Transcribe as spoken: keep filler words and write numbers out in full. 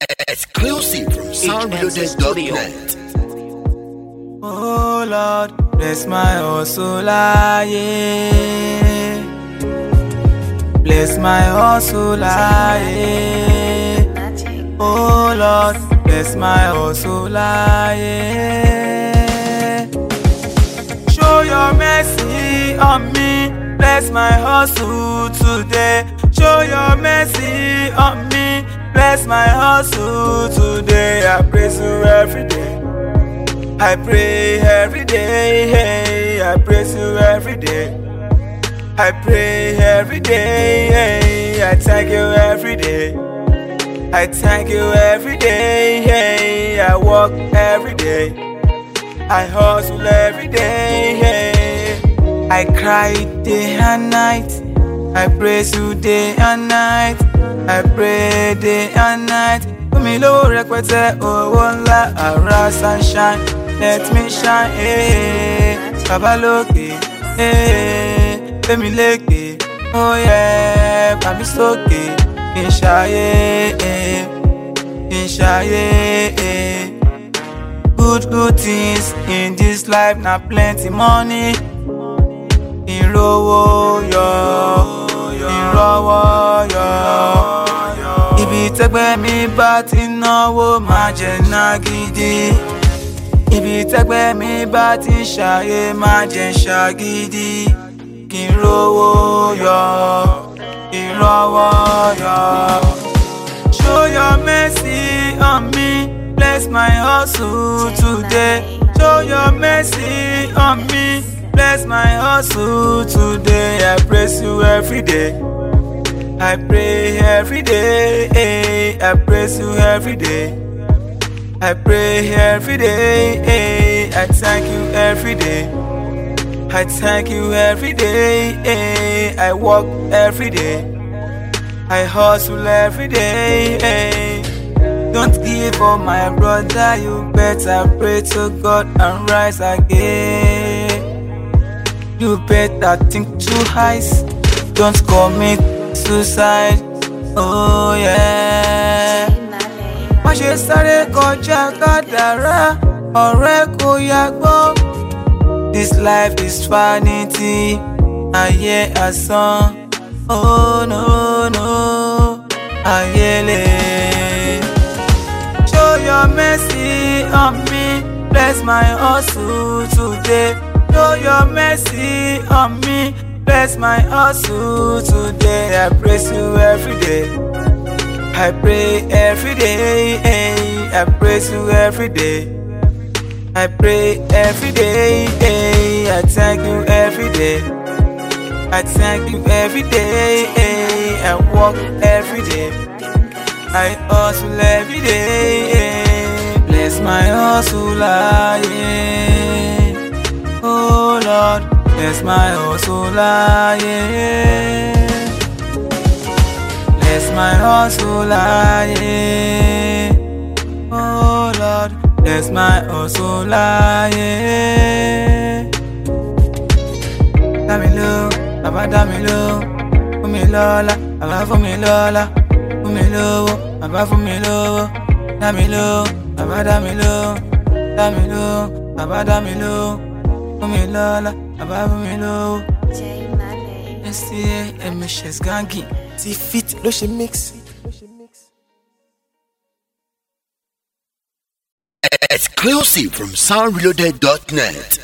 Exclusive from sound reloaded dot net. Oh Lord, bless my hustle, yeah. Bless my hustle, yeah. Oh Lord, bless my hustle, yeah. Show your mercy on me, bless my hustle today. Show your mercy on me, bless my hustle today. I praise you every day. I pray every day, hey, I praise you every day. I pray every day, hey, I thank you every day. I thank you every day, hey, I work every day. I hustle every day, hey, I cry day and night. I praise you day and night. I pray day and night. Put me low, requete, oh, one la, ara sunshine. Let me shine, eh, Baba Loki, eh, let me leke, oh yeah, Baba Soke, Inshaye, eh, Inshaye, eh. Good, good things in this life, now plenty money. In rowo yo, in rowo yo. Ibi tegbe mi ba ti náwó ma jẹ na gidi. Ibi tẹ́gbẹ́ mi bá ti ṣàyè má jẹ́ ṣàgídí. Kí n rówó yọ, kí n rówó yọ. Show your mercy on me, bless my hustle today. Show your mercy on me, bless my hustle today. I praise you every day. I pray every day, I praise you every day. I pray every day, eh, I thank you every day. I thank you every day, eh, I work every day. I hustle every day, eh. Don't give up, my brother, you better pray to God and rise again. You better think twice, don't commit suicide, oh yeah. Má ṣe sáré kọjá kádàrá, ọ̀rẹ́ kò yàgbọ́. This life is vanity, ayé asán. Oh no no, ayé lè. Show your mercy on me, bless my hustle today. Show your mercy on me, bless my hustle today. I praise you every day. I pray every day, hey, I praise you every day. I pray every day, hey, I thank you every day. I thank you every day, hey, I walk every day. I hustle every day, hey, bless my hustle, yeah. Oh Lord, bless my hustle, yeah. Bless my hustle, yeah. Oh Lord, bless my hustle, yeah. Damilo, Baba Damilo, Fumilola, Baba Fumilola, Fumilo, Baba Fumilo, Damilo, Baba Damilo, Damilo, Baba Damilo, Fumilola, Baba Fumilo. S T A M S Gangi. T-Fit ló ṣe mix. Exclusive from sound reloaded dot net.